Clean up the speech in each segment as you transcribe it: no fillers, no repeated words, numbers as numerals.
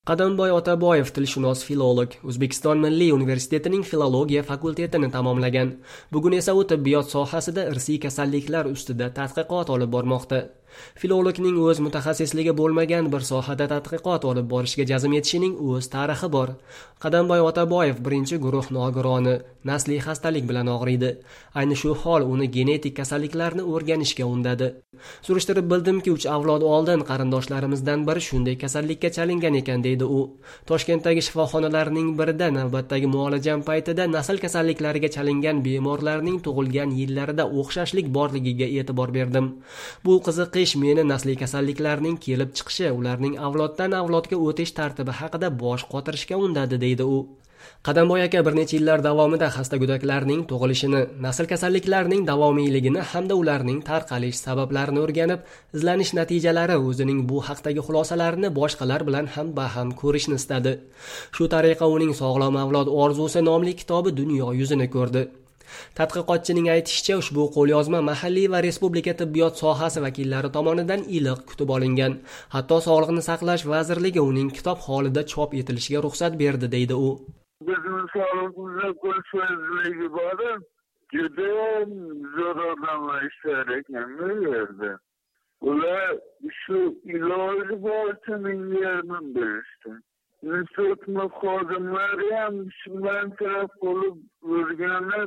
Qadamboy Otaboyev tilshunos filolog, O'zbekiston Milliy universitetining filologiya fakultetini tamomlagan. Bugun esa u tibbiyot sohasida irsiy kasalliklar ustida tadqiqot olib bormoqda. Filologning o'z mutaxassisligi bo'lmagan bir sohada tadqiqot olib borishga jazm etishining o'z tarixi bor. Qadamboy Otaboyev birinchi guruh nogironi, nasliy xastalik bilan og'riydi. Ayni shu hol uni genetik kasalliklarni o'rganishga undadi. Surishtirib bildimki, 3 avlod oldin qarindoshlarimizdan biri shunday kasallikka chalingan ekan, deydi u. Toshkentdagi shifoxonalarning birida navbatdagi muolajam paytida nasl kasalliklariga chalingan bemorlarning tug'ilgan yillarida o'xshashlik borligiga e'tibor berdim. Bu qiziqish meni nasliy kasalliklarning kelib chiqishi, ularning avloddan avlodga o'tish tartibi haqida bosh qotirishga undadi, deydi u. Qadamboy aka bir necha yillar davomida xasta go'daklarning tug'ilishini, nasl kasalliklarning davomiyligini hamda ularning tarqalish sabablarini o'rganib, izlanish natijalari o'zining bu haqdagi xulosalarini boshqalar bilan ham baham ko'rishni istadi. Shu tariqa uning Sog'lom avlod orzusi nomli kitobi dunyo yuzini ko'rdi. Tadqiqotchining aytishicha, ushbu qo'lyozma mahalliy va respublika tibbiyot sohasi vakillari tomonidan iliq kutib olingan. Hatto Sog'liqni saqlash vazirligi uning kitob holida chop etilishiga ruxsat berdi, deydi u. Bizim sağlığımıza koşmazlığı var. Gidelim zorlanma işlerken verdi. Ular şu ilacı borçunun yerinin birisi. Nüsutma kodumları hem şimdiden taraf olup vurganıp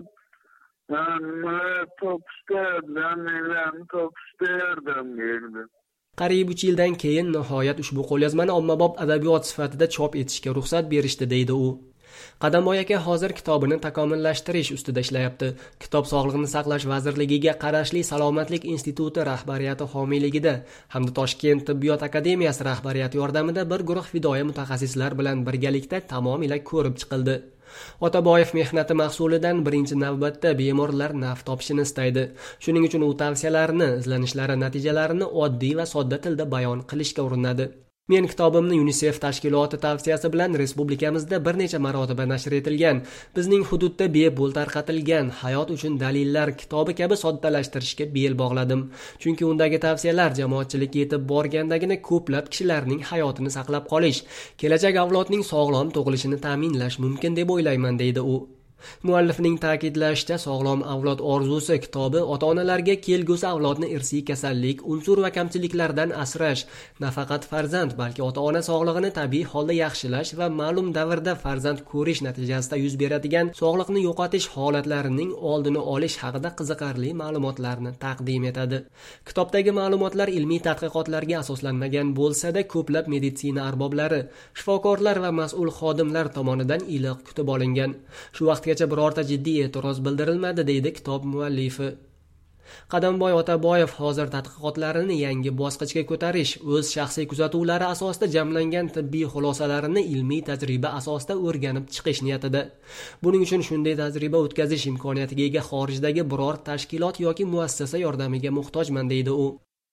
topishtirdim geldi. Qariyb 3 yildan keyin nihoyat ushbu qo'lyozmani ommabop adabiyot sifatida chop etishga ruxsat berishdi, deydi u. Qadamboy aka hozir kitobini takomillashtirish ustida ishlayapti. Kitob Sog'liqni saqlash vazirligiga qarashli Salomatlik instituti rahbariyati homiyligida hamda Toshkent tibbiyot akademiyasi rahbariyati yordamida bir guruh fidoyi mutaxassislar bilan birgalikda tamomila ko'rib chiqildi. Otaboyev mehnati mahsulidan birinchi navbatda bemorlar naf topishini istaydi. Shuning uchun u tavsiyalarini, izlanishlari natijalarini oddiy va sodda tilda bayon qilishga urinadi. Men kitobimni UNICEF tashkiloti tavsiyasi bilan respublikamizda bir necha marotaba nashr etilgan, bizning hududda bepul tarqatilgan Hayot uchun dalillar kitobi kabi soddalashtirishga bel bog'ladim. Chunki undagi tavsiyalar jamoatchilikka yetib borgandagina ko'plab kishilarning hayotini saqlab qolish, kelajak avlodning sog'lom tug'ilishini ta'minlash mumkin deb o'ylayman, deydi u. Muallifning ta'kidlashicha, Sog'lom avlod orzusi kitobi ota-onalarga kelgusi avlodni irsiy kasallik, unsur va kamchiliklardan asrash, nafaqat farzand, balki ota-ona sog'lig'ini tabiiy holda yaxshilash va ma'lum davrda farzand ko'rish natijasida yuz beradigan sog'liqni yo'qotish holatlarining oldini olish haqida qiziqarli ma'lumotlarni taqdim etadi. Kitobdagi ma'lumotlar ilmiy tadqiqotlarga asoslanmagan bo'lsa-da, ko'plab meditsina arboblari, shifokorlar va mas'ul xodimlar tomonidan iliq kutib olingan. Shu vaqtgacha birorta jiddiy e'tiroz bildirilmadi, deydi kitob muallifi. Qadamboy Otaboyev hozir tadqiqotlarini yangi bosqichga ko'tarish, o'z shaxsiy kuzatuvlari asosida jamlangan tibbiy xulosalarini ilmiy tajriba asosida o'rganib chiqish niyatida. Buning uchun shunday tajriba o'tkazish imkoniyatiga ega xorijdagi biror tashkilot yoki muassasa yordamiga muhtojman, deydi u.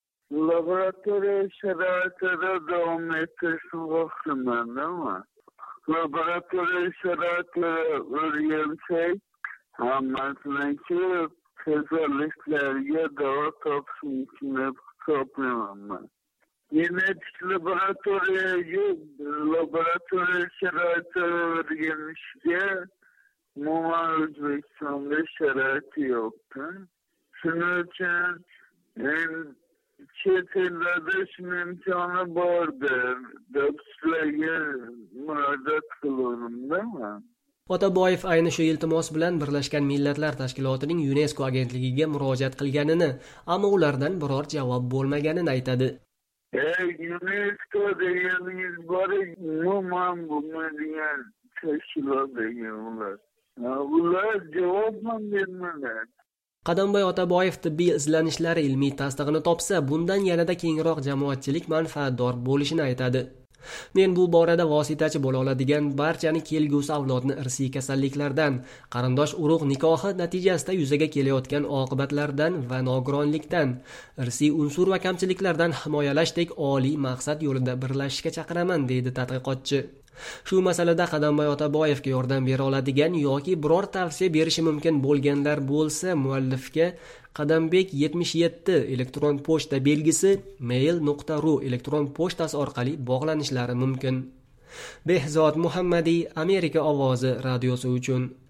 Laboratoriya sharoitida davom etishni xohlamayman. Laboratoriya sharoitida o'rgansak, hammasiniki kasalliklarga davo topish mumkin deb hisoblayman. Genetik laboratoriya sharoitida o'rganishga umuman O'zbekistonda sharoit yo'q. Shuning uchun chet ellarda shuni imkoni bordir deb sizlarga murojaat qilganman. Otaboyev ayni shu iltimos bilan Birlashgan Millatlar Tashkilotining UNESCO agentligiga murojaat qilganini, ammo ulardan biror javob bo'lmaganini aytadi. UNESCO deganingiz bor, umuman bo'lmaydigan tashkilot degan ular. Ular javob ham bermadi. Qadamboy Otaboyev tibbiy izlanishlari ilmiy tasdig'ini topsa, bundan yanada kengroq jamoatchilik manfaatdor bo'lishini aytadi. Men bu borada vositachi bo'la oladigan barchani kelgusi avlodni irsiy kasalliklardan, qarindosh urug' nikohi natijasida yuzaga kelayotgan oqibatlardan va nogironlikdan, irsiy unsur va kamchiliklardan himoyalashdek oliy maqsad yo'lida birlashishga chaqiraman, deydi tadqiqotchi. Shu masalada Qadamboy Otaboyevga yordam bera oladigan yoki biror tavsiya berishi mumkin bo'lganlar bo'lsa, muallifga qadambek77 elektron pochta belgisi mail.ru elektron pochtasi orqali bog'lanishlari mumkin. Behzod Muhammadiy, Amerika ovozi radiosi uchun.